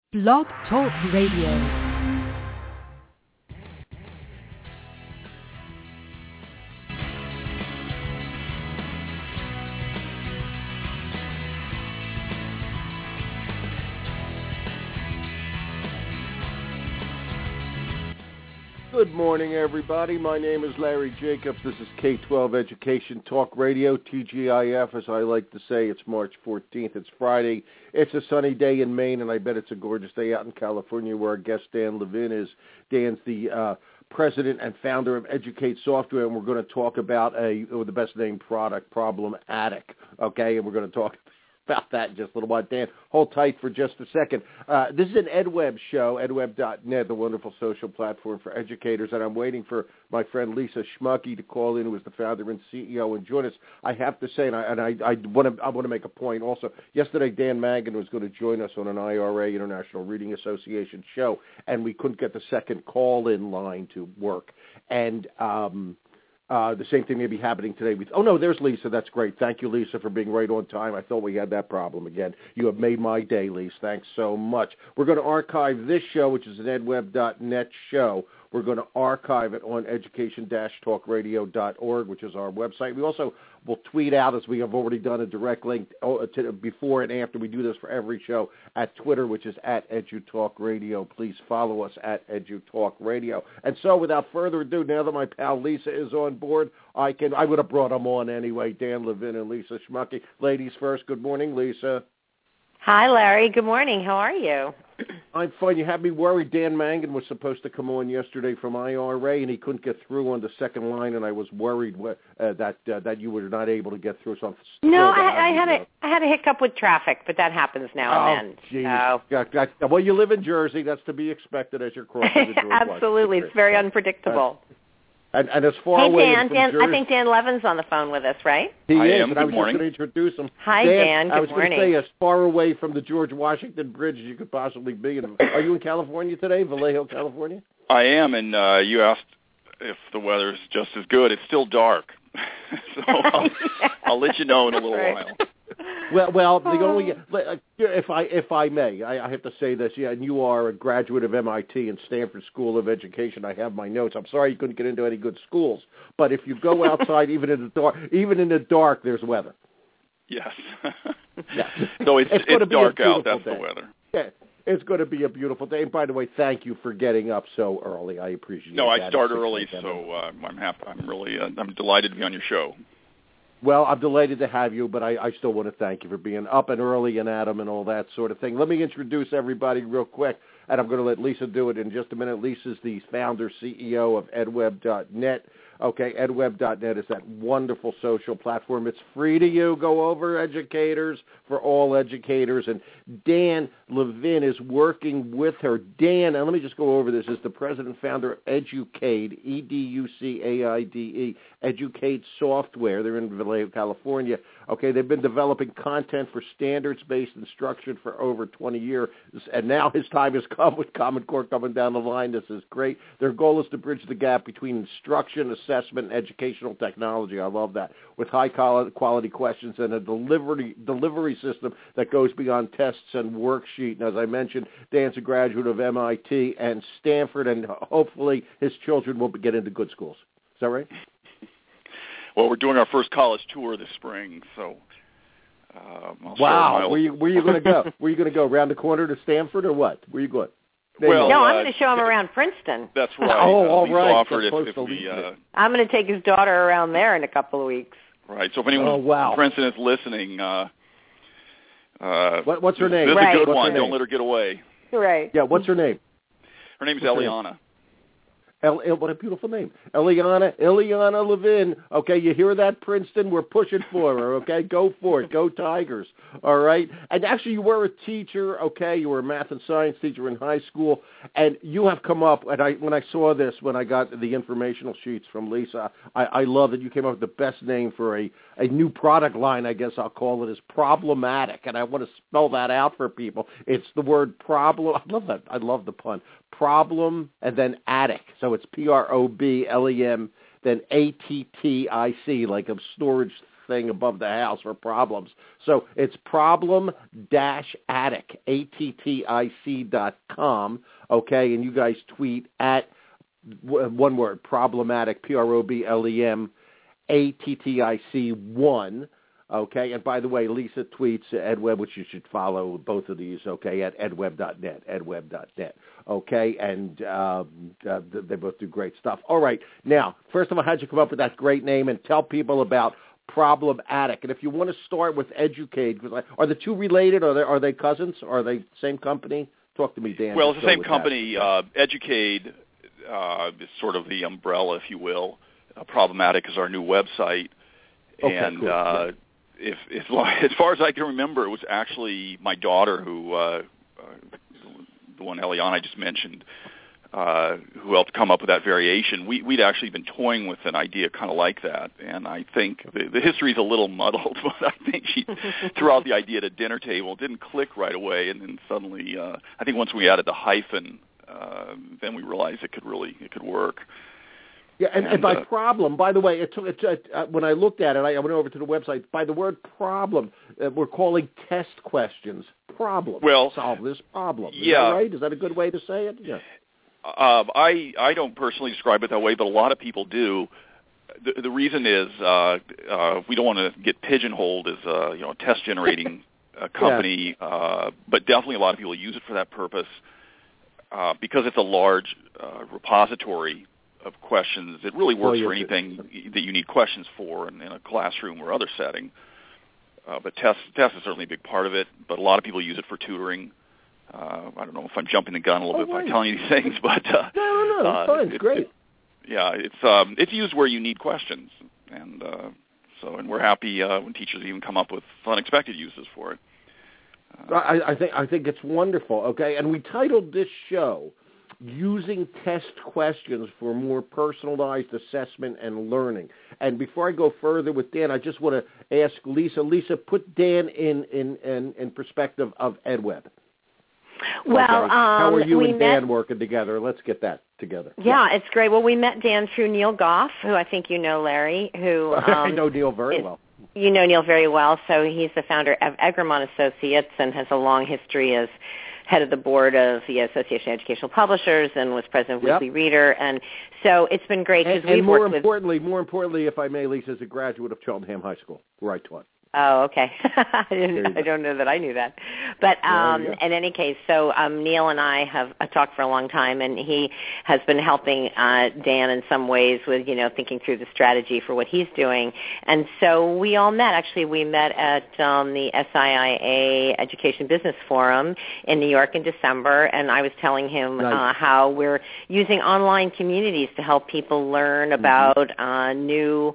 Blog Talk Radio. Good morning, everybody. My name is Larry Jacobs. This is K-12 Education Talk Radio, TGIF, as I like to say. It's March 14th. It's Friday. It's a sunny day in Maine, and I bet it's a gorgeous day out in California where our guest Dan Levin is. Dan's the president and founder of Educate Software, and we're going to talk about the best-named product, Problem Attic, okay? And we're going to talk about that in just a little while. Dan, hold tight for just a second. This is an EdWeb show, edweb.net, the wonderful social platform for educators, and I'm waiting for my friend Lisa Schmucky to call in, who is the founder and CEO, and join us. I have to say, and I want to make a point also. Yesterday, Dan Mangan was going to join us on an IRA, International Reading Association show, and we couldn't get the second call-in line to work. And the same thing may be happening today. There's Lisa. That's great. Thank you, Lisa, for being right on time. I thought we had that problem again. You have made my day, Lisa. Thanks so much. We're going to archive this show, which is an edweb.net show. We're going to archive it on education-talkradio.org, which is our website. We also will tweet out, as we have already done, a direct link to before and after. We do this for every show at Twitter, which is at EduTalkRadio. Please follow us at EduTalkRadio. And so, without further ado, now that my pal Lisa is on board, I would have brought them on anyway, Dan Levin and Lisa Schmucky. Ladies first. Good morning, Lisa. Hi, Larry. Good morning. How are you? I'm fine. You had me worried. Dan Mangan was supposed to come on yesterday from IRA, and he couldn't get through on the second line, and I was worried that you were not able to get through. So I had a hiccup with traffic, but that happens now and then. Oh, geez. Well, you live in Jersey. That's to be expected as you're crossing the George Absolutely. It's very unpredictable. And as far away from Jersey, I think Dan Levin's on the phone with us, right? He is, and I was just going to introduce him. Hi, Dan. Good morning. I was going to say, as far away from the George Washington Bridge as you could possibly be. Are you in California today, Vallejo, California? I am, and you asked if the weather's just as good. It's still dark, so I'll let you know in a little while. Well, the only if I may, I have to say this. Yeah, and you are a graduate of MIT and Stanford School of Education. I have my notes. I'm sorry you couldn't get into any good schools, but if you go outside, even in the dark, there's weather. Yes. Yeah. So it's dark out. That's the weather. Yeah. It's going to be a beautiful day. And by the way, thank you for getting up so early. I appreciate it. No, I start early, so I'm happy. I'm delighted to be on your show. Well, I'm delighted to have you, but I still want to thank you for being up and early and Adam and all that sort of thing. Let me introduce everybody real quick, and I'm going to let Lisa do it in just a minute. Lisa's the founder, CEO of edweb.net. Okay, edweb.net is that wonderful social platform. It's free to you. Go over, educators, for all educators. And Dan Levin is working with her. Dan, and let me just go over this, is the president and founder of Educate, EDUCAIDE, Educate Software. They're in Vallejo, California. Okay, they've been developing content for standards-based instruction for over 20 years, and now his time has come with Common Core coming down the line. This is great. Their goal is to bridge the gap between instruction, assessment, and educational technology. I love that. With high-quality questions and a delivery system that goes beyond tests and worksheet. And as I mentioned, Dan's a graduate of MIT and Stanford, and hopefully his children will get into good schools. Is that right? Well, we're doing our first college tour this spring, so wow. Where you going to go? Where you going to go? Around the corner to Stanford or what? Where you going? No, I'm going to show him around Princeton. That's right. All right. Offered if I'm going to take his daughter around there in a couple of weeks. Right. So if anyone from Princeton is listening, what's her name? This is a good one. Name? Don't let her get away. Right. Yeah. What's her name? Her name is Eliana. What a beautiful name. Eliana Levin. Okay, you hear that, Princeton? We're pushing for her, okay? Go for it. Go Tigers, all right? And actually, you were a teacher, okay? You were a math and science teacher in high school, and you have come up, and when I saw this, when I got the informational sheets from Lisa, I love that you came up with the best name for a new product line, I guess I'll call it, is Problematic, and I want to spell that out for people. It's the word problem. I love that. I love the pun. Problem, and then attic. So it's PROBLEM, then ATTIC, like a storage thing above the house for problems. So it's problem-attic, ATTIC.com, okay? And you guys tweet at, one word, problematic, PROBLEM, ATTIC1. Okay, and by the way, Lisa tweets EdWeb, which you should follow both of these, okay, at edweb.net, okay, and they both do great stuff. All right, now, first of all, how'd you come up with that great name? And tell people about Problematic. And if you want to start with Educade, because are the two related? Are they cousins? Are they same company? Talk to me, Dan. Well, it's the same company. Educade is sort of the umbrella, if you will. Problematic is our new website. Okay, and cool. Yeah. As far as I can remember, it was actually my daughter who, the one Eliana I just mentioned, who helped come up with that variation. We'd actually been toying with an idea kind of like that, and I think the history's a little muddled, but I think she threw out the idea at a dinner table. It didn't click right away, and then suddenly, I think once we added the hyphen, then we realized it could work. Yeah, and by problem, by the way, when I looked at it, I went over to the website. By the word problem, we're calling test questions problem. Well, solve this problem. Is yeah, that right? Is that a good way to say it? Yeah. I don't personally describe it that way, but a lot of people do. The reason is we don't want to get pigeonholed as a test generating company, but definitely a lot of people use it for that purpose because it's a large repository of questions. It really works for anything that you need questions for in a classroom or other setting. But tests is certainly a big part of it, but a lot of people use it for tutoring. I don't know if I'm jumping the gun a little bit by telling you these things, but no, it's fine. It's great. It's used where you need questions, and we're happy when teachers even come up with unexpected uses for it. I think it's wonderful. Okay, and we titled this show "Using Test Questions for More Personalized Assessment and Learning." And before I go further with Dan, I just want to ask Lisa. Lisa, put Dan in perspective of EdWeb. Well, okay. How are you and Dan working together? Let's get that together. Yeah, it's great. Well, we met Dan through Neil Goff, who I think you know, Larry. Who I know Neil very well. You know Neil very well. So he's the founder of Egremont Associates and has a long history as head of the board of the Association of Educational Publishers and was president of Weekly Reader. And so it's been great because we've worked with... More importantly, if I may, Lisa, is a graduate of Cheltenham High School, where I taught. Oh, okay. I don't know that I knew that. But in any case, so Neil and I have talked for a long time, and he has been helping Dan in some ways with, thinking through the strategy for what he's doing. And so we all met. Actually, we met at the SIIA Education Business Forum in New York in December, and I was telling him how we're using online communities to help people learn about new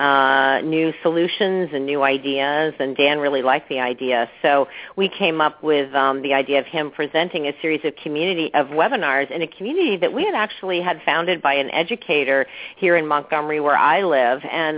solutions and new ideas. And Dan really liked the idea. So we came up with the idea of him presenting a series of webinars in a community that we had founded by an educator here in Montgomery where I live. And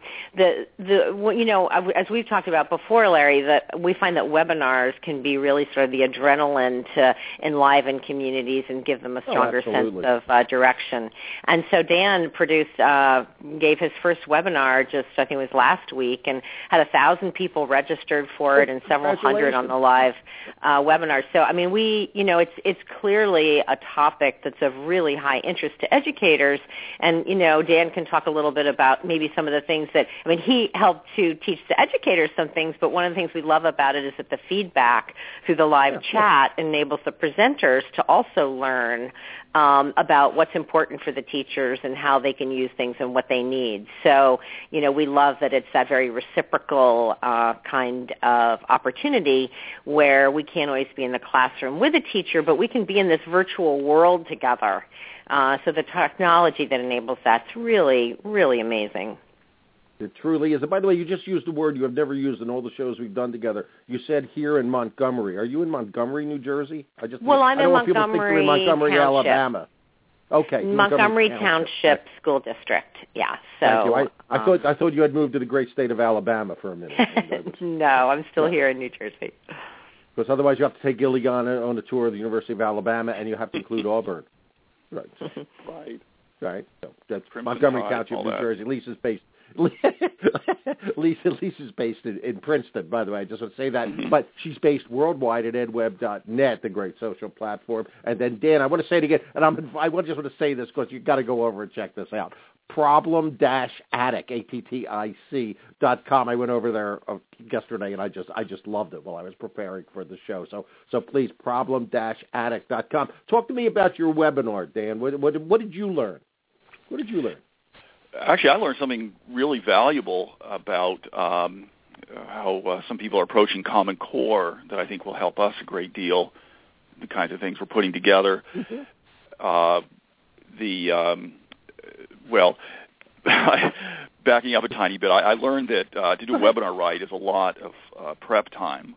as we've talked about before, Larry, that we find that webinars can be really sort of the adrenaline to enliven communities and give them a stronger sense of direction. And so Dan gave his first webinar I think it was last week, and had 1,000 people registered for it and several hundred on the live webinar. So, I mean, it's clearly a topic that's of really high interest to educators. And, Dan can talk a little bit about maybe some of the things he helped to teach the educators some things, but one of the things we love about it is that the feedback through the live chat enables the presenters to also learn about what's important for the teachers and how they can use things and what they need. So, we love that it's that very reciprocal kind of opportunity where we can't always be in the classroom with a teacher, but we can be in this virtual world together. So the technology that enables that's really, really amazing. It truly is. And by the way, you just used a word you have never used in all the shows we've done together. You said here in Montgomery. Are you in Montgomery, New Jersey? I'm in Montgomery, Montgomery, Township. Alabama. Okay. Montgomery Township School District. Yeah. So thank you. I thought you had moved to the great state of Alabama for a minute. No, I'm still here in New Jersey. Because otherwise you have to take Gilligan on a tour of the University of Alabama, and you have to include Auburn. Right. Right. So that's Montgomery Township, New Jersey. Lisa's based Lisa's based in Princeton, by the way. I just want to say that. But she's based worldwide at edweb.net, the great social platform. And then, Dan, I want to say it again, and I just want to say this because you've got to go over and check this out. Problem-Attic, ATTIC.com. I went over there yesterday, and I just loved it while I was preparing for the show. So please, Problem-Attic.com. Talk to me about your webinar, Dan. What did you learn? What did you learn? Actually, I learned something really valuable about how some people are approaching Common Core that I think will help us a great deal, the kinds of things we're putting together. Well, backing up a tiny bit, I learned that to do a webinar right is a lot of prep time.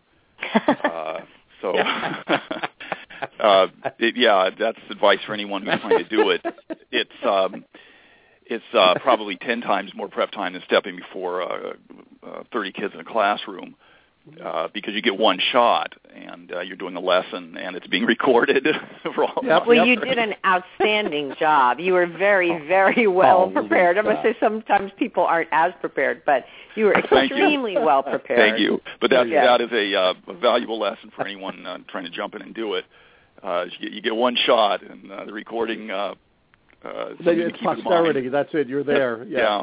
That's advice for anyone who's trying to do it. It's probably 10 times more prep time than stepping before 30 kids in a classroom. Because you get one shot, and you're doing a lesson, and it's being recorded for all. You did an outstanding job. You were very, very well prepared. I must say sometimes people aren't as prepared, but you were extremely well prepared. Thank you. But that is a valuable lesson for anyone trying to jump in and do it. You get one shot, and the recording. It's posterity. That's it. You're there. Yeah.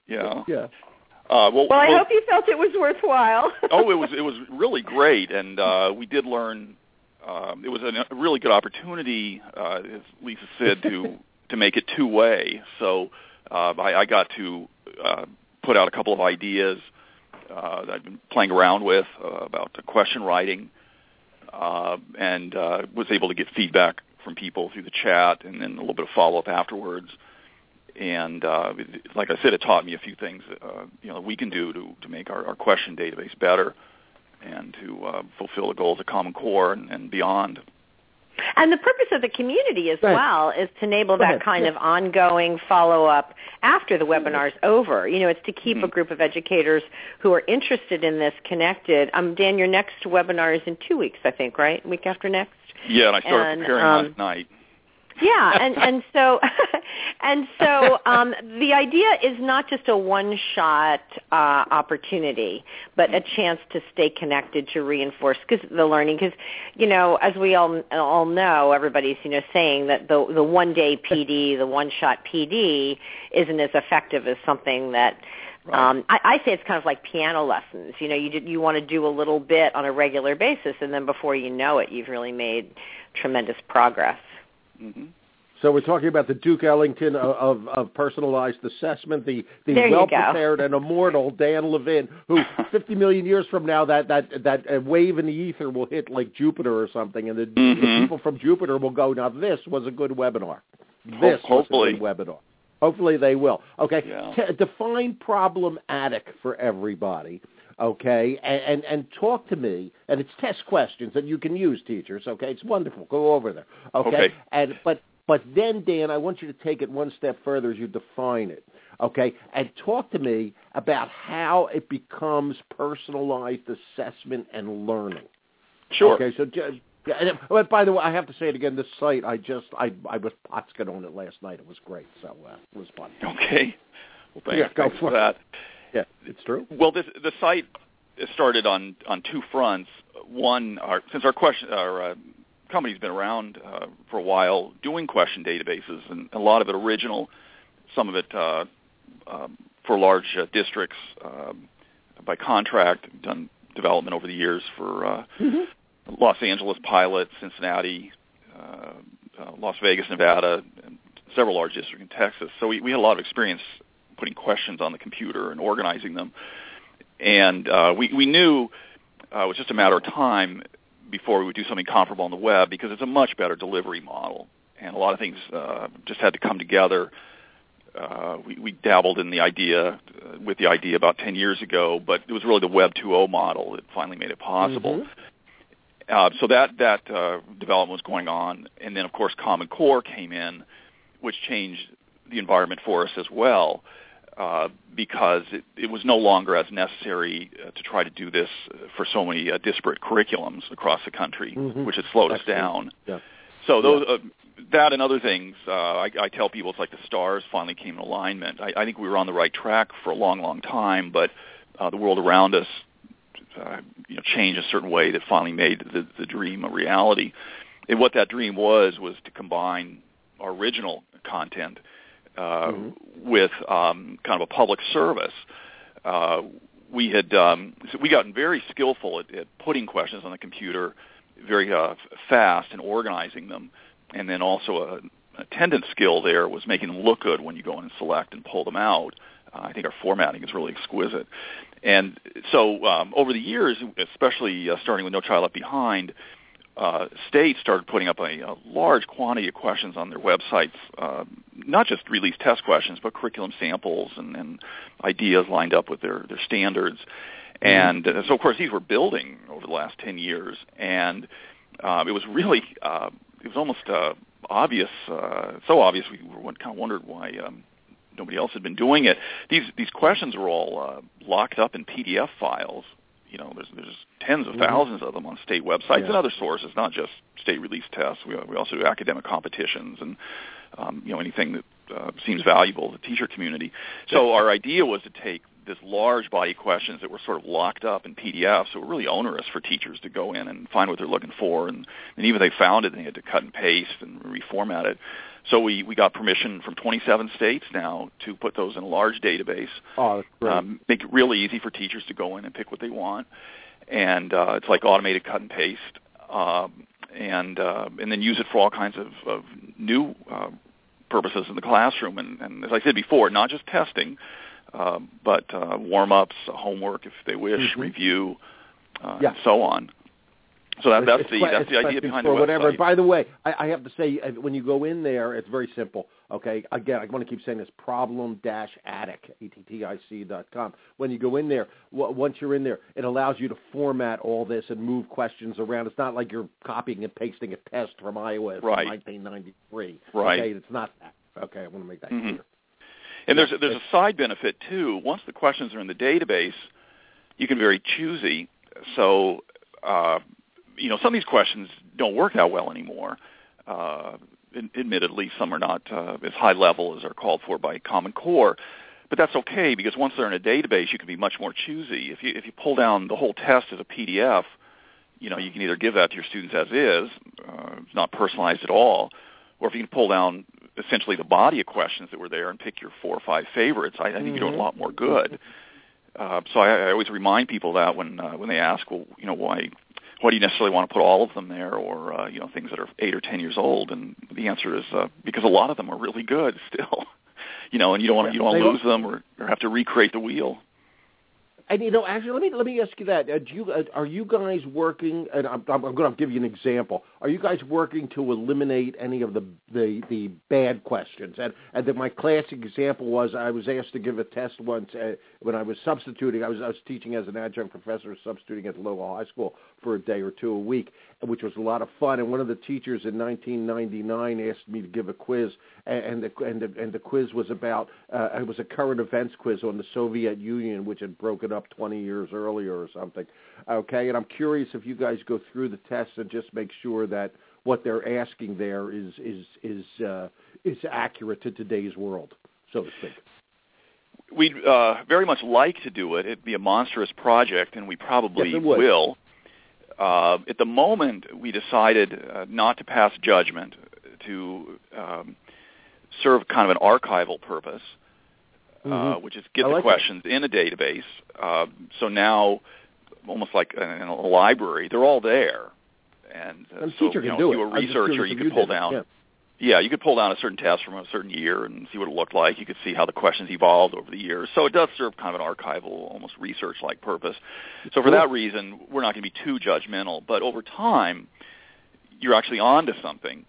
Well, I hope you felt it was worthwhile. It was really great, and we did learn. It was a really good opportunity, as Lisa said, to make it two-way. So I got to put out a couple of ideas that I've been playing around with about question writing, and was able to get feedback from people through the chat, and then a little bit of follow-up afterwards. And like I said, it taught me a few things that we can do to make our question database better and to fulfill the goals of Common Core and beyond. And the purpose of the community as well is to enable that kind of ongoing follow-up after the webinar's over. It's to keep a group of educators who are interested in this connected. Dan, your next webinar is in 2 weeks, I think, right? Week after next? Yeah, and I started preparing last night. Yeah, and so the idea is not just a one-shot opportunity, but a chance to stay connected to reinforce the learning. Because as we all know, everybody's saying that the one-day PD, the one-shot PD, isn't as effective as something that. Right. I say it's kind of like piano lessons. You want to do a little bit on a regular basis, and then before you know it, you've really made tremendous progress. Mm-hmm. So we're talking about the Duke Ellington of personalized assessment, the well-prepared and immortal Dan Levin, who 50 million years from now, that wave in the ether will hit like Jupiter or something, and the people from Jupiter will go, now this was a good webinar. This was a good webinar. Hopefully they will. Okay, define Problem-Attic for everybody. Okay, and talk to me, and it's test questions that you can use, teachers. Okay, it's wonderful. Go over there. Okay, but then, Dan, I want you to take it one step further as you define it. Okay, and talk to me about how it becomes personalized assessment and learning. Sure. Okay, so. But by the way, I have to say it again. This site, I was Potskin on it last night. It was great, so it was fun. Okay. Well, thanks for that. Yeah, it's true. Well, the site started on two fronts. One, since our company's been around for a while doing question databases, and a lot of it original, some of it for large districts by contract. We've done development over the years for Los Angeles Pilot, Cincinnati, Las Vegas, Nevada, and several large districts in Texas. So we had a lot of experience putting questions on the computer and organizing them. And we knew it was just a matter of time before we would do something comparable on the web, because it's a much better delivery model. And a lot of things just had to come together. We dabbled in the idea, about 10 years ago, but it was really the Web 2.0 model that finally made it possible. So that development was going on. And then, of course, Common Core came in, which changed the environment for us as well, because it was no longer as necessary to try to do this for so many disparate curriculums across the country, which had slowed us down. Yeah. So that and other things, I tell people it's like the stars finally came in alignment. I think we were on the right track for a long, long time, but the world around us changed a certain way that finally made the dream a reality. And what that dream was to combine our original content with kind of a public service. We had we gotten very skillful at putting questions on the computer very fast and organizing them, and then also an attendance skill there was making them look good when you go in and select and pull them out. I think our formatting is really exquisite. And so over the years, especially starting with No Child Left Behind, states started putting up a large quantity of questions on their websites, not just release test questions, but curriculum samples and ideas lined up with their standards. And so, of course, these were building over the last 10 years, and it was really, it was almost obvious, so obvious we kind of wondered why nobody else had been doing it. These questions were all locked up in PDF files. There's tens of thousands of them on state websites and other sources, not just state release tests. We also do academic competitions and anything that seems valuable to the teacher community. So our idea was to take this large body of questions that were sort of locked up in PDFs, so it were really onerous for teachers to go in and find what they're looking for, and even if they found it, they had to cut and paste and reformat it. So we got permission from 27 states now to put those in a large database. Oh, that's great. Make it really easy for teachers to go in and pick what they want, and it's like automated cut and paste, and then use it for all kinds of new purposes in the classroom. And as I said before, not just testing, but warm-ups, homework if they wish, review, and so on. So that's the idea behind the website. Whatever. By the way, I have to say, when you go in there, it's very simple. Okay, again, I want to keep saying this: problem-attic, attic.com. When you go in there, once you're in there, it allows you to format all this and move questions around. It's not like you're copying and pasting a test from Iowa from 1993. Right. Okay, it's not that. Okay, I want to make that clear. And there's a side benefit too. Once the questions are in the database, you can be very choosy. So some of these questions don't work that well anymore. Admittedly, some are not as high level as are called for by Common Core, but that's okay because once they're in a database, you can be much more choosy. If you pull down the whole test as a PDF, you can either give that to your students as is, it's not personalized at all, or if you can pull down essentially the body of questions that were there and pick your 4 or 5 favorites, I think you're doing a lot more good. So I always remind people that when they ask, well, why do you necessarily want to put all of them there, or things that are 8 or 10 years old? And the answer is because a lot of them are really good still, and you don't want to lose them or have to recreate the wheel. And actually, let me ask you that: are you guys working? And I'm going to give you an example. Are you guys working to eliminate any of the bad questions? And then my classic example was I was asked to give a test once when I was substituting. I was teaching as an adjunct professor, substituting at the local high school for a day or two a week, which was a lot of fun. And one of the teachers in 1999 asked me to give a quiz, and the quiz was about it was a current events quiz on the Soviet Union, which had broken up 20 years earlier or something. Okay, and I'm curious if you guys go through the tests and just make sure that what they're asking there is accurate to today's world, so to speak. We'd very much like to do it. It'd be a monstrous project, and we probably will. At the moment, we decided not to pass judgment, to serve kind of an archival purpose, which is get the questions in a database. So now, almost like in a library, they're all there. And so, if you were a researcher, you could pull down. Yeah, you could pull down a certain test from a certain year and see what it looked like. You could see how the questions evolved over the years. So it does serve kind of an archival, almost research-like purpose. So for that reason, we're not going to be too judgmental. But over time, you're actually on to something.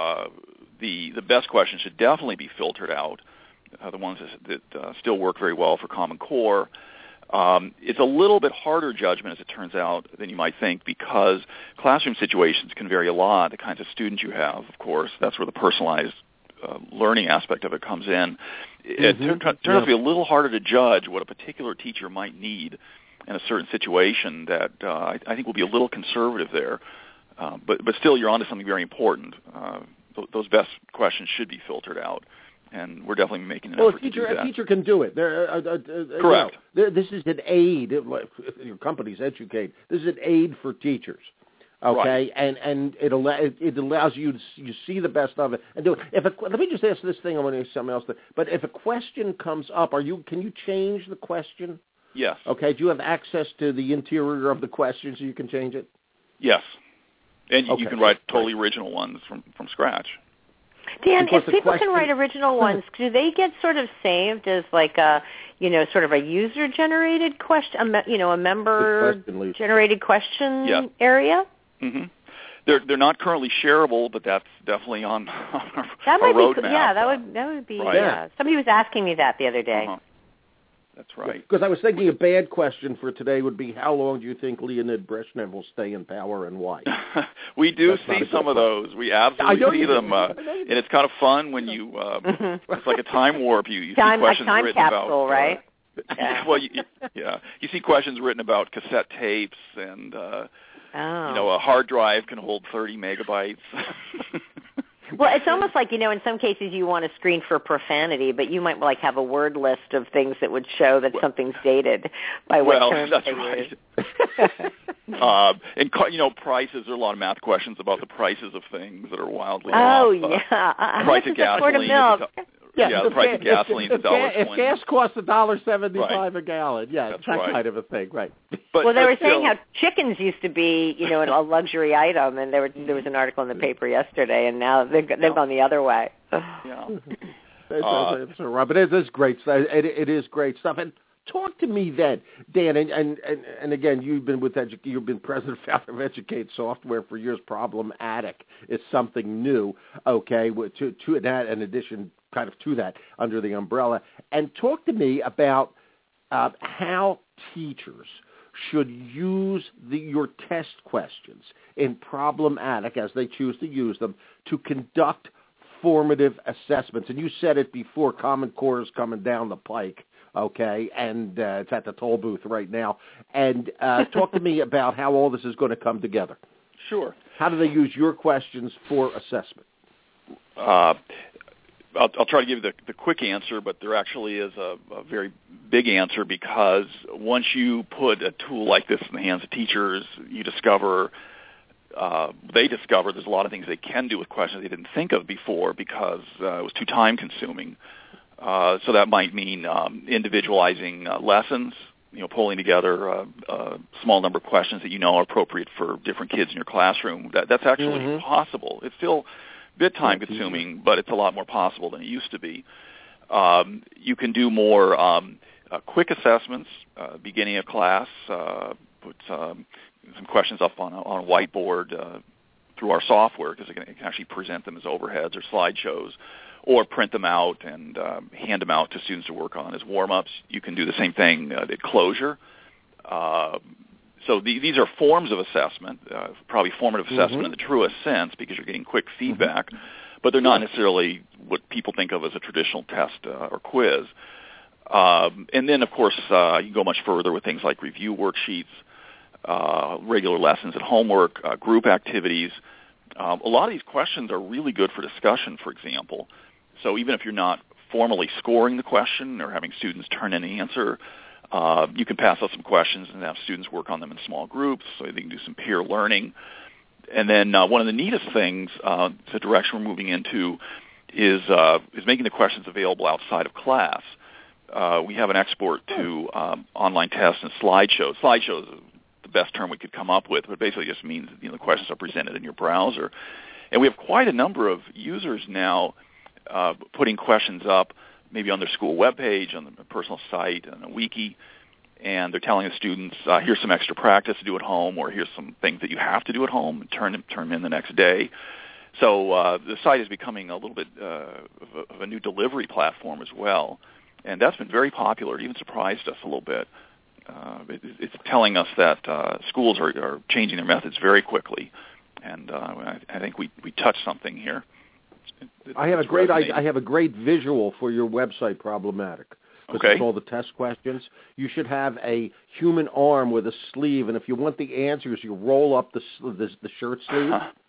The best questions should definitely be filtered out, the ones that still work very well for Common Core. It's a little bit harder judgment, as it turns out, than you might think, because classroom situations can vary a lot. The kinds of students you have, of course, that's where the personalized learning aspect of it comes in. It turns out to be a little harder to judge what a particular teacher might need in a certain situation. That I think will be a little conservative there. But still, you're onto something very important. those best questions should be filtered out. And we're definitely making an effort to do that. A teacher can do it. Correct. This is an aid. Your companies educate. This is an aid for teachers. Okay, right. and it allows you to see the best of it and do it. Let me just ask this thing. I want to ask something else. But if a question comes up, can you change the question? Yes. Okay. Do you have access to the interior of the question so you can change it? Yes. And you can write totally original ones from scratch. Dan, if people can write original ones, do they get sort of saved as like a, sort of a user-generated question, a member-generated question area? Mm-hmm. They're not currently shareable, but that's definitely on our roadmap. Yeah, that would be. Right. Yeah. Somebody was asking me that the other day. Uh-huh. That's right. Because I was thinking a bad question for today would be, how long do you think Leonid Brezhnev will stay in power and why? We do see some of those. We absolutely see them. And it's kind of fun when you, it's like a time warp. You see questions time written capsule, about. Right? Well, you see questions written about cassette tapes and, a hard drive can hold 30 megabytes. Well, it's almost like, in some cases you want to screen for profanity, but you might have a word list of things that would show that something's dated by what terms that's they right. use. And prices, there are a lot of math questions about the prices of things that are wildly off. Yeah. Price of gasoline. The price of gasoline is $1.20. If gas costs $1.75 a gallon, that's that kind of a thing, right? They were saying how chickens used to be, a luxury item, and there was an article in the paper yesterday, and now they've gone the other way. Yeah. But it is great stuff. It is great stuff. And talk to me then, Dan, and again, you've been president founder of Educate Software for years. Problematic is something new, okay, to that, in addition kind of to that, under the umbrella. And talk to me about how teachers should use your test questions in Problematic, as they choose to use them, to conduct formative assessments. And you said it before, Common Core is coming down the pike, okay, and it's at the toll booth right now. And talk to me about how all this is going to come together. Sure. How do they use your questions for assessment? I'll try to give you the quick answer, but there actually is a very big answer, because once you put a tool like this in the hands of teachers, they discover there's a lot of things they can do with questions they didn't think of before because it was too time-consuming. So that might mean individualizing lessons, pulling together a small number of questions that are appropriate for different kids in your classroom. That's actually possible. It's still bit time consuming, but it's a lot more possible than it used to be. You can do more quick assessments, beginning of class, put some questions up on a whiteboard through our software, because it can actually present them as overheads or slideshows, or print them out and hand them out to students to work on as warm-ups. You can do the same thing at closure. So these are forms of assessment, probably formative assessment in the truest sense, because you're getting quick feedback, but they're not necessarily what people think of as a traditional test or quiz. And then, of course, you can go much further with things like review worksheets, regular lessons and homework, group activities. A lot of these questions are really good for discussion, for example. So even if you're not formally scoring the question or having students turn in an answer, you can pass out some questions and have students work on them in small groups, so they can do some peer learning. And then one of the neatest things, the direction we're moving into, is making the questions available outside of class. We have an export to online tests and slideshows. Slideshows is the best term we could come up with, but basically just means the questions are presented in your browser. And we have quite a number of users now putting questions up, maybe on their school webpage, on their personal site, on a wiki, and they're telling the students, here's some extra practice to do at home, or here's some things that you have to do at home, and turn them in the next day. So the site is becoming a little bit of a new delivery platform as well, and that's been very popular. It even surprised us a little bit. It's telling us that schools are changing their methods very quickly, and I think we touched something here. I have a great visual for your website, Problematic. Okay. It's all the test questions. You should have a human arm with a sleeve, and if you want the answers, you roll up the shirt sleeve.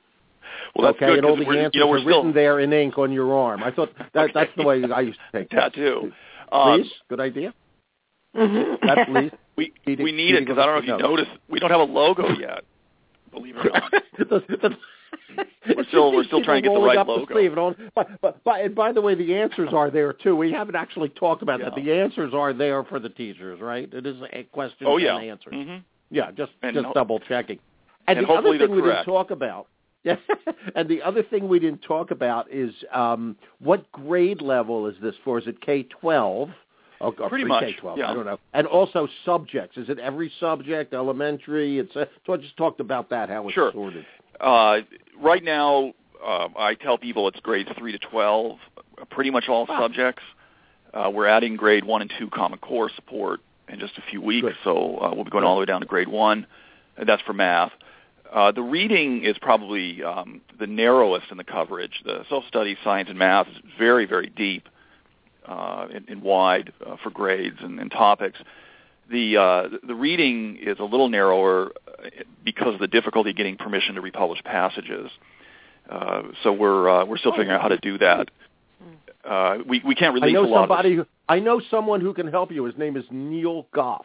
Well, that's good, and all the answers are written there in ink on your arm. I thought that's the way I used to take that too. Please, good idea. That's please. We need it because I don't know if you noticed, we don't have a logo yet. Believe it or not. We're still trying to get the right logo. But by the way, the answers are there too. We haven't actually talked about that. The answers are there for the teachers, right? It is a question and answers. Mm-hmm. Yeah, just double checking. And the hopefully other thing we correct. didn't talk about. And the other thing we didn't talk about is what grade level is this for? Is it K-12? Or pretty much, K-12, yeah. I don't know. And also subjects. Is it every subject, elementary? So I just talked about that, how it's sorted. Right now, I tell people it's grades 3 to 12, pretty much all subjects. We're adding grade 1 and 2 Common Core support in just a few weeks, so we'll be going all the way down to grade 1, and that's for math. The reading is probably the narrowest in the coverage. The social studies, science, and math is very, very deep and wide for grades and topics. The reading is a little narrower because of the difficulty getting permission to republish passages. So we're still figuring out how to do that. We can't release a lot of this. I know someone who can help you. His name is Neil Goff.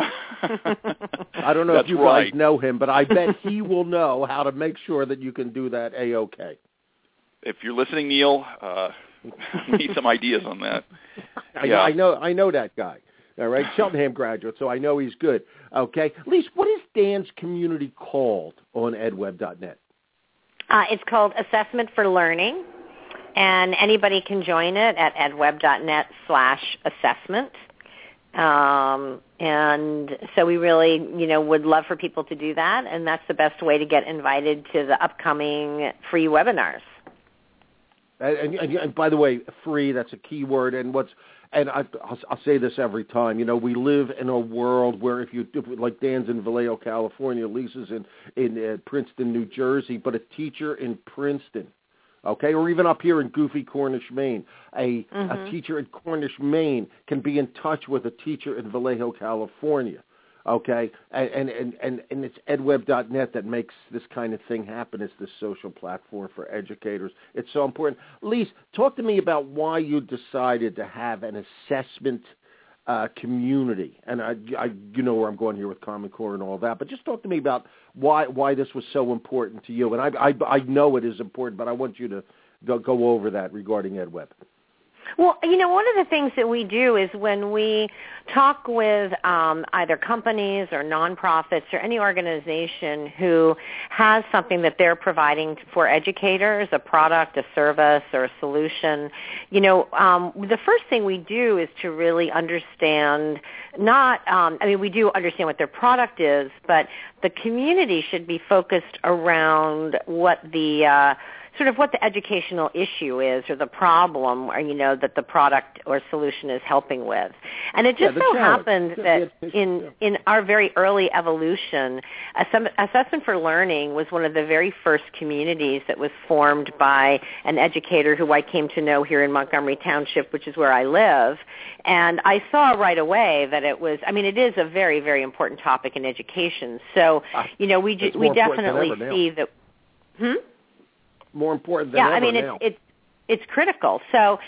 I don't know if you guys know him, but I bet he will know how to make sure that you can do that A-OK. If you're listening, Neil, we need some ideas on that. I know that guy. All right, Cheltenham graduate, so I know he's good. Okay, Lise, what is Dan's community called on edweb.net? It's called Assessment for Learning, and anybody can join it at edweb.net/assessment. And so we really, would love for people to do that, and that's the best way to get invited to the upcoming free webinars. And by the way, free, that's a key word, and I'll say this every time, we live in a world where if like Dan's in Vallejo, California, Lisa's in Princeton, New Jersey, but a teacher in Princeton, okay, or even up here in goofy Cornish, Maine, a teacher in Cornish, Maine can be in touch with a teacher in Vallejo, California, okay, and it's edweb.net that makes this kind of thing happen. It's this social platform for educators. It's so important. Lise, talk to me about why you decided to have an assessment community, and you know where I'm going here with Common Core and all that, but just talk to me about why this was so important to you. And I know it is important, but I want you to go over that regarding EdWeb. Well, one of the things that we do is when we talk with either companies or nonprofits or any organization who has something that they're providing for educators, a product, a service, or a solution, the first thing we do is to really understand we do understand what their product is, but the community should be focused around what the what the educational issue is or the problem that the product or solution is helping with. And it just so happened that in our very early evolution, Assessment for Learning was one of the very first communities that was formed by an educator who I came to know here in Montgomery Township, which is where I live. And I saw right away that it is a very, very important topic in education. So, we definitely see that. More important than ever now. It's critical. So,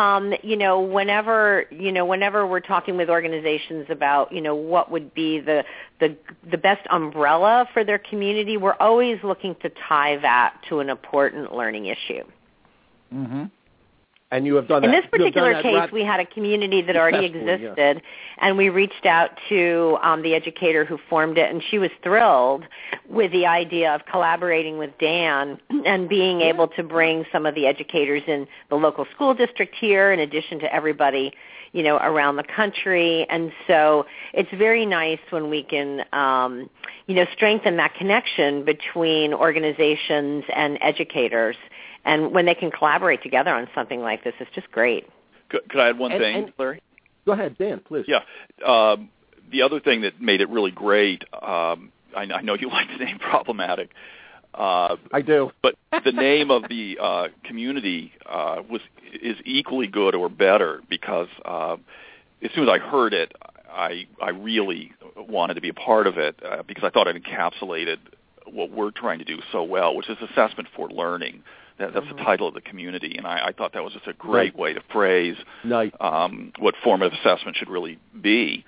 whenever we're talking with organizations about, what would be the best umbrella for their community, we're always looking to tie that to an important learning issue. Mm-hmm. And you have done that. In this particular case, we had a community that already existed, and we reached out to the educator who formed it, and she was thrilled with the idea of collaborating with Dan and being able to bring some of the educators in the local school district here in addition to everybody, around the country. And so it's very nice when we can, strengthen that connection between organizations and educators. And when they can collaborate together on something like this, it's just great. Could I add one thing, Larry? Go ahead, Dan, please. Yeah. The other thing that made it really great, I know you like the name Problematic. I do. But the name of the community is equally good or better because as soon as I heard it, I really wanted to be a part of it because I thought it encapsulated what we're trying to do so well, which is assessment for learning. That's the title of the community, and I thought that was just a great way to phrase what formative assessment should really be.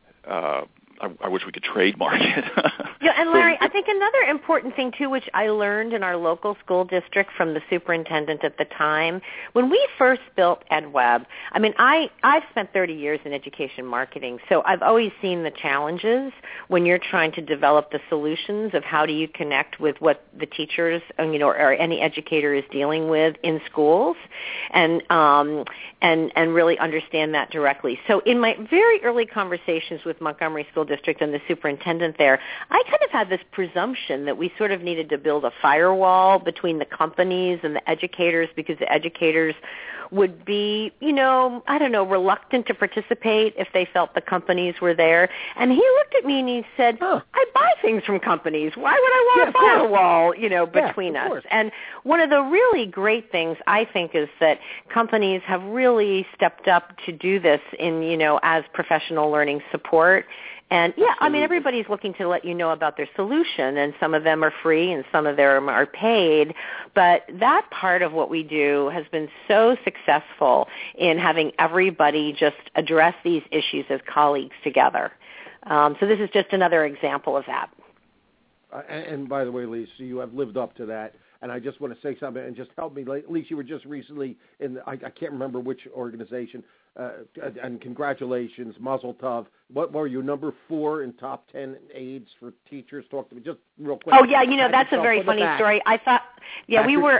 I wish we could trademark it. Yeah, and Larry, I think another important thing, too, which I learned in our local school district from the superintendent at the time, when we first built EdWeb, I mean, I've spent 30 years in education marketing, so I've always seen the challenges when you're trying to develop the solutions of how do you connect with what the teachers, or any educator is dealing with in schools, and really understand that directly. So in my very early conversations with Montgomery School District and the superintendent there, I kind of had this presumption that we sort of needed to build a firewall between the companies and the educators, because the educators would be, reluctant to participate if they felt the companies were there. And he looked at me and he said, I buy things from companies. Why would I want a firewall, between us? And one of the really great things, I think, is that companies have really stepped up to do this in, as professional learning support. And, everybody's looking to let you know about their solution, and some of them are free and some of them are paid. But that part of what we do has been so successful in having everybody just address these issues as colleagues together. So this is just another example of that. And by the way, Lisa, you have lived up to that. And I just want to say something and just help me. Lisa, you were just recently in, I can't remember which organization, and congratulations, Mazel Tov. What were you, number 4 in top 10 aides for teachers? Talk to me just real quick. Oh, yeah, that's a very funny story. I thought, we were,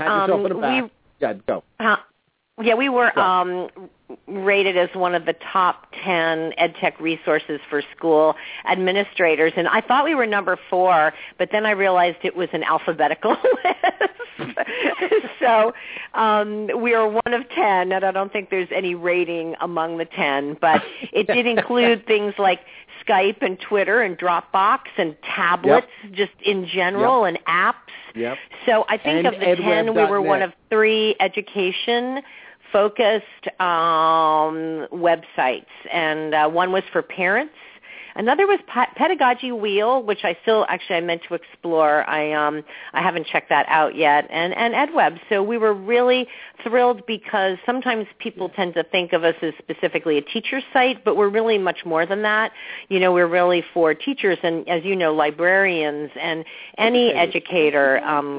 go. We were rated as one of the top 10 EdTech resources for school administrators, and I thought we were number 4, but then I realized it was an alphabetical list. So we are one of 10, and I don't think there's any rating among the 10, but it did include things like Skype and Twitter and Dropbox and tablets just in general and apps. Yep. So I think of the 10, we were one of 3 education focused websites, and one was for parents. Another was Pedagogy Wheel, which I meant to explore. I haven't checked that out yet, and EdWeb. So we were really thrilled, because sometimes people tend to think of us as specifically a teacher site, but we're really much more than that. We're really for teachers, and as you know, librarians, and any educator,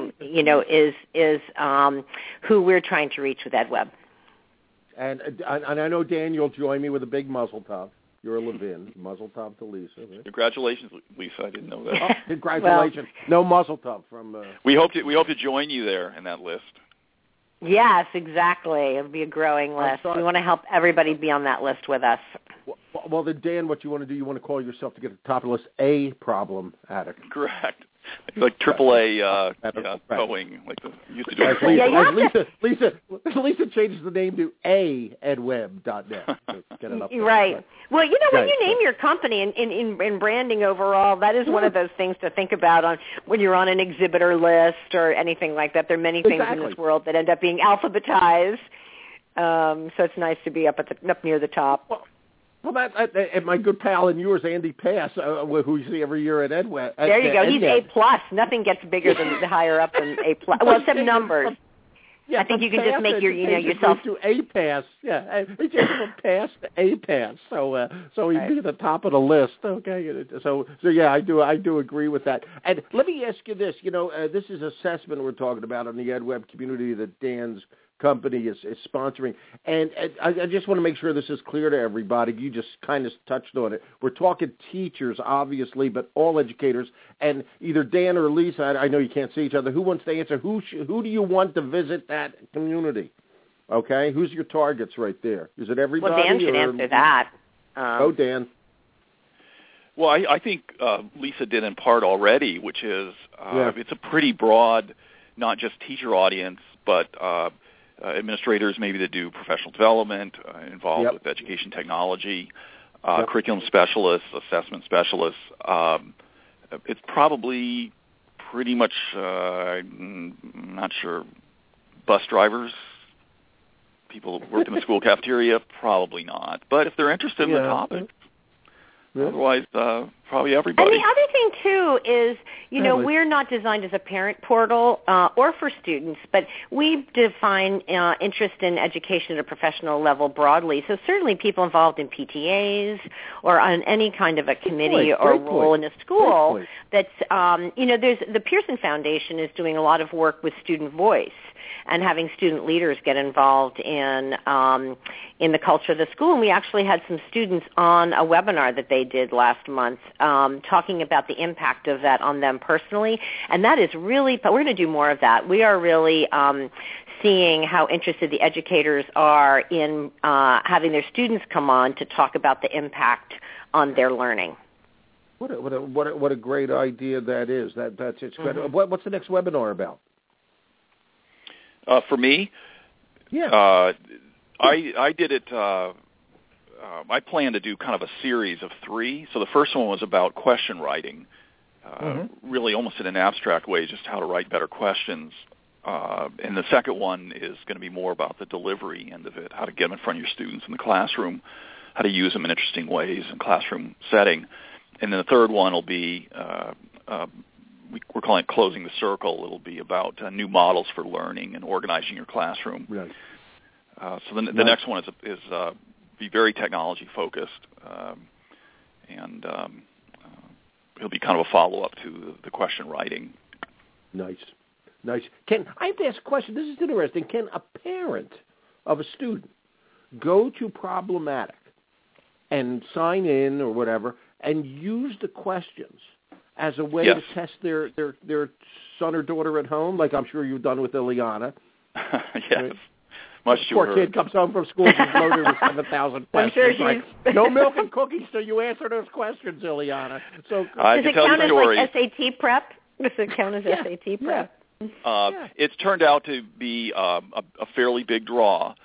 is who we're trying to reach with EdWeb. And I know Dan, you'll join me with a big Mazel Tov. You're a Levin. Mazel Tov to Lisa. Right? Congratulations, Lisa. I didn't know that. Congratulations. No Mazel Tov from. We hope to join you there in that list. Yes, exactly. It'll be a growing list. We want to help everybody be on that list with us. Well, then, Dan, what you want to do? You want to call yourself, to get to the top of the list, a problem addict. Correct. It's like AAA towing, like they used to do. Lisa changes the name to edweb.net. Get it up there. Right. Well, when you name your company in branding overall, that is one of those things to think about when you're on an exhibitor list or anything like that. There are many things in this world that end up being alphabetized. So it's nice to be up near the top. Well, and my good pal and yours, Andy Pass, who you see every year at EdWeb. There you go. He's A+. Nothing gets bigger than higher up than A+. Well, except numbers. Yeah, I think you can just make yourself to A pass. Yeah, he changed from pass to A pass. So he'd be at the top of the list. Okay. So yeah, I do agree with that. And let me ask you this. This is assessment we're talking about on the EdWeb community that Dan's company is sponsoring. And I just want to make sure this is clear to everybody. You just kind of touched on it. We're talking teachers, obviously, but all educators. And either Dan or Lisa, I know you can't see each other, who wants to answer? Who do you want to visit that community? Okay? Who's your targets right there? Is it everybody? Well, Dan should answer that. Dan. Well, I think Lisa did in part already, which is it's a pretty broad, not just teacher audience, but administrators maybe that do professional development, involved with education technology, curriculum specialists, assessment specialists. It's probably pretty much, I'm not sure, bus drivers, people who work in the school cafeteria, probably not. But if they're interested in the topic, Otherwise, probably everybody. And the other thing, too, is, we're not designed as a parent portal or for students, but we define interest in education at a professional level broadly. So certainly people involved in PTAs or on any kind of a committee or role in a school that's, there's the Pearson Foundation is doing a lot of work with student voice and having student leaders get involved in the culture of the school. And we actually had some students on a webinar that they did last month talking about the impact of that on them personally. And that is really, but we're going to do more of that. We are really seeing how interested the educators are in having their students come on to talk about the impact on their learning. What a great idea that is. That's it's mm-hmm. What's the next webinar about? For me, I did it. I planned to do kind of a series of 3. So the first one was about question writing, really almost in an abstract way, just how to write better questions. And the second one is going to be more about the delivery end of it, how to get them in front of your students in the classroom, how to use them in interesting ways in classroom setting. And then the third one will be we're calling it Closing the Circle. It'll be about new models for learning and organizing your classroom. Right. So the next one is be very technology focused, and it'll be kind of a follow-up to the question writing. Nice. Can I have to ask a question? This is interesting. Can a parent of a student go to Problematic and sign in or whatever and use the questions as a way to test their son or daughter at home, like I'm sure you've done with Ileana? Yes. Right? Much poor sure. kid comes home from school, she's loaded with 7,000 questions. I'm sure she's... No milk and cookies till you answer those questions, Ileana. So, does it count as like SAT prep? Does it count as SAT prep? It's turned out to be a fairly big draw.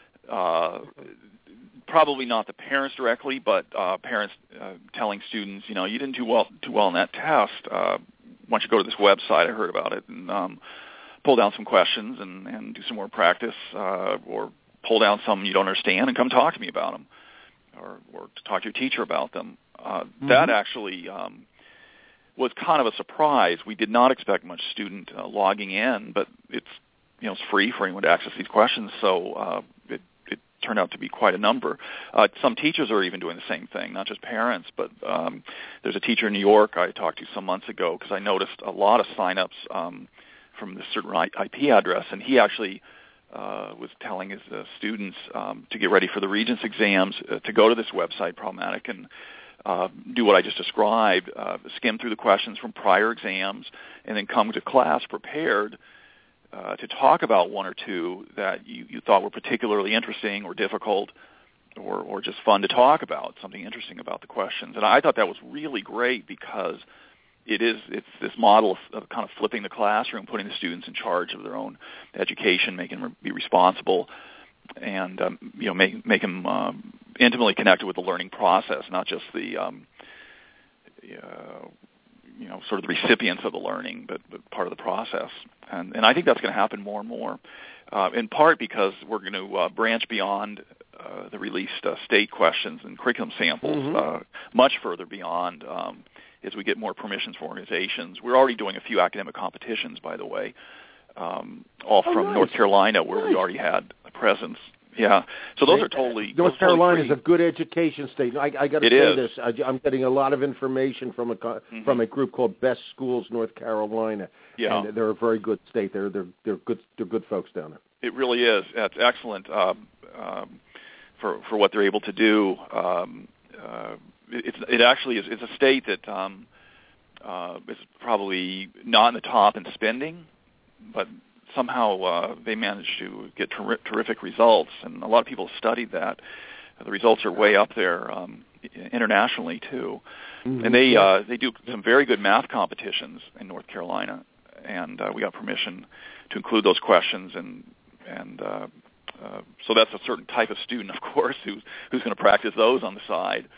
Probably not the parents directly, but parents telling students, you didn't do well on that test. Why don't you go to this website? I heard about it, and pull down some questions and do some more practice, or pull down some you don't understand and come talk to me about them, or to talk to your teacher about them. That actually was kind of a surprise. We did not expect much student logging in, but it's free for anyone to access these questions, so it turned out to be quite a number. Some teachers are even doing the same thing, not just parents, but there's a teacher in New York I talked to some months ago because I noticed a lot of sign-ups from this certain IP address, and he actually was telling his students to get ready for the Regents exams to go to this website, Problematic, and do what I just described, skim through the questions from prior exams, and then come to class prepared to talk about one or two that you thought were particularly interesting or difficult or just fun to talk about, something interesting about the questions. And I thought that was really great because it's this model of kind of flipping the classroom, putting the students in charge of their own education, making them be responsible, and make them intimately connected with the learning process, not just the sort of the recipients of the learning, but part of the process. And I think that's going to happen more and more, in part because we're going to branch beyond the released state questions and curriculum samples, much further beyond as we get more permissions for organizations. We're already doing a few academic competitions, by the way, all from North Carolina, where we already had a presence. Yeah, so those are totally North Carolina is a good education state. I got to say this. I'm getting a lot of information from a group called Best Schools North Carolina. Yeah, and they're a very good state. They're good folks down there. It really is. That's excellent for what they're able to do. It actually is. It's a state that is probably not in the top in spending, but somehow they managed to get terrific results, and a lot of people studied that. The results are way up there internationally too, and they do some very good math competitions in North Carolina, and we got permission to include those questions, and so that's a certain type of student, of course, who's going to practice those on the side.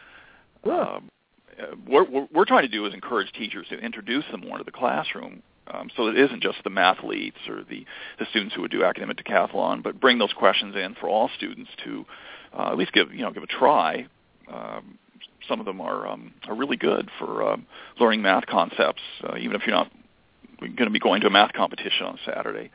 What we're trying to do is encourage teachers to introduce them more to the classroom. So it isn't just the mathletes or the students who would do academic decathlon, but bring those questions in for all students to at least give a try. some of them are really good for learning math concepts, even if you're not going to be going to a math competition on Saturday.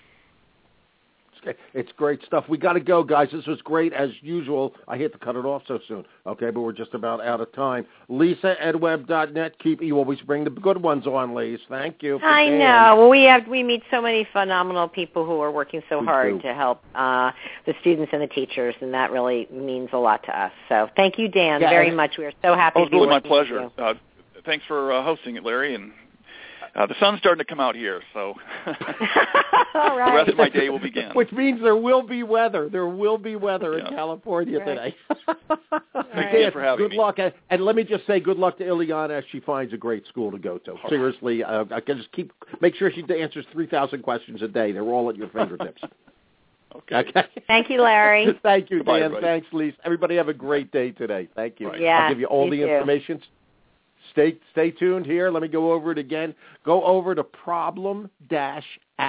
It's great stuff. We got to go, guys. This was great as usual. I hate to cut it off so soon, okay, but we're just about out of time. Lisa, edweb.net. You always bring the good ones on, Lisa. Thank you. I know. Well, we meet so many phenomenal people who are working so hard to help the students and the teachers, and that really means a lot to us. So thank you, Dan, very much. We are so happy to be really working my pleasure. Thanks for hosting it, Larry, and the sun's starting to come out here, so all right. The rest of my day will begin. Which means there will be weather. There will be weather in California today. Thank you for having me. Good luck. And let me just say good luck to Ileana as she finds a great school to go to. Seriously, I can just make sure she answers 3,000 questions a day. They're all at your fingertips. Okay. Thank you, Larry. Thank you, Goodbye, Dan. everybody. Thanks, Lisa. Everybody have a great day today. Thank you. Right. Yeah, I'll give you all the information. Stay tuned here. Let me go over it again. Go over to problem-attic,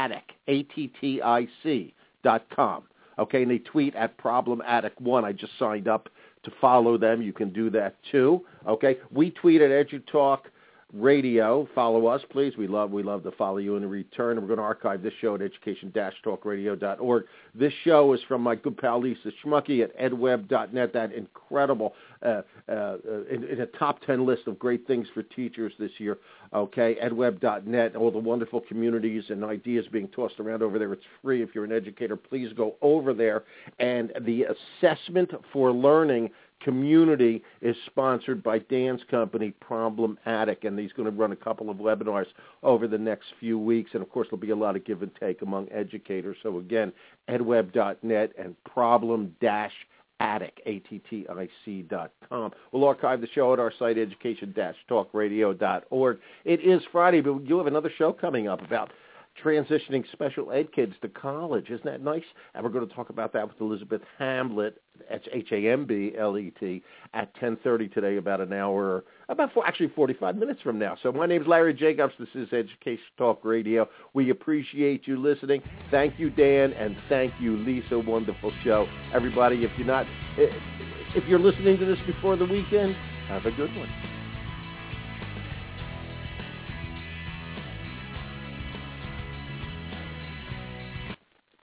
ATTIC.com. Okay, and they tweet at problematic1. I just signed up to follow them. You can do that too. Okay, we tweet at EduTalk Radio. Follow us, please. We love to follow you in return. We're going to archive this show at education-talkradio.org. This show is from my good pal Lisa Schmucky at edweb.net. That incredible in a top 10 list of great things for teachers this year. Okay, edweb.net. All the wonderful communities and ideas being tossed around over there. It's free if you're an educator. Please go over there. And the Assessment for Learning community is sponsored by Dan's company, Problem-Attic, and he's going to run a couple of webinars over the next few weeks, and of course there'll be a lot of give and take among educators. So again, edweb.net and Problem-Attic, ATTIC.com. We'll archive the show at our site, education-talkradio.org. It is Friday, but you have another show coming up about transitioning special ed kids to college. Isn't that nice? And we're going to talk about that with Elizabeth Hamblet, that's Hamblet, at 10:30 today, about 45 minutes from now. So my name's Larry Jacobs. This is Education Talk Radio. We appreciate you listening. Thank you, Dan, and thank you, Lisa. Wonderful show. Everybody, if you're listening to this before the weekend, have a good one.